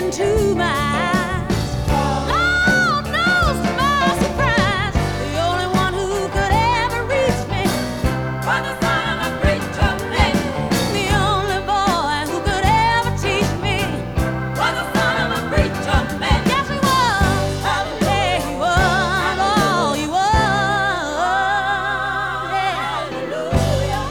into my eyes. Lord knows to my surprise, the only one who could ever reach me was the son of a preacher man. The only boy who could ever teach me was the son of a preacher man. Yes, he was. Yeah, he was. Oh, he was. Yeah. Hallelujah.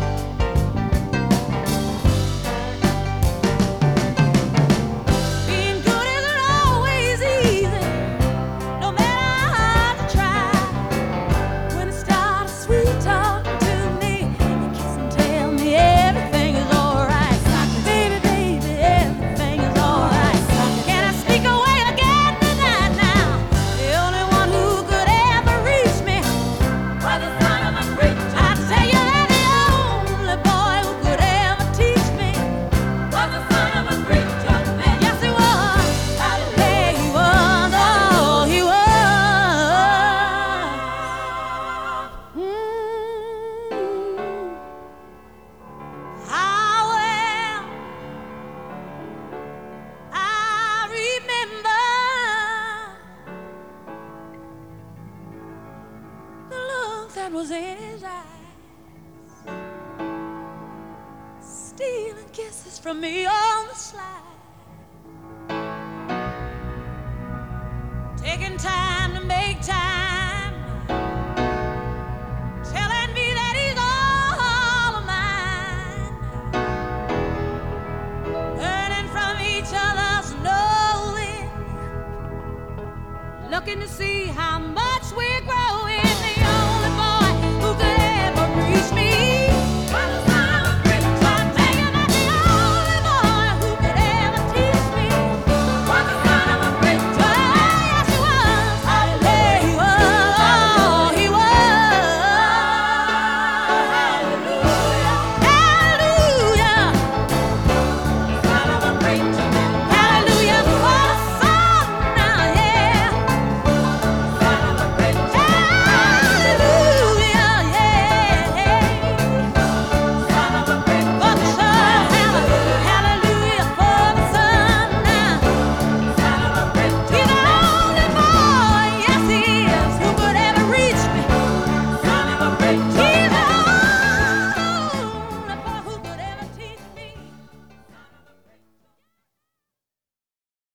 Being good isn't always easy, no matter how hard you try. When it starts sweet talking to me and kiss and tell me everything is alright. Baby, baby, everything is alright. Can I sneak away again tonight now? The only one who could ever reach me was the son of a preacher. I tell you that the only boy who could ever teach me was the son of a preacher man. Yes, he was. Yeah, he was. Oh, he was. How well I remember the look that was in his eyes, stealing kisses from me on the slide, taking time to make time, telling me that he's all of mine, learning from each other's knowing, looking to see how much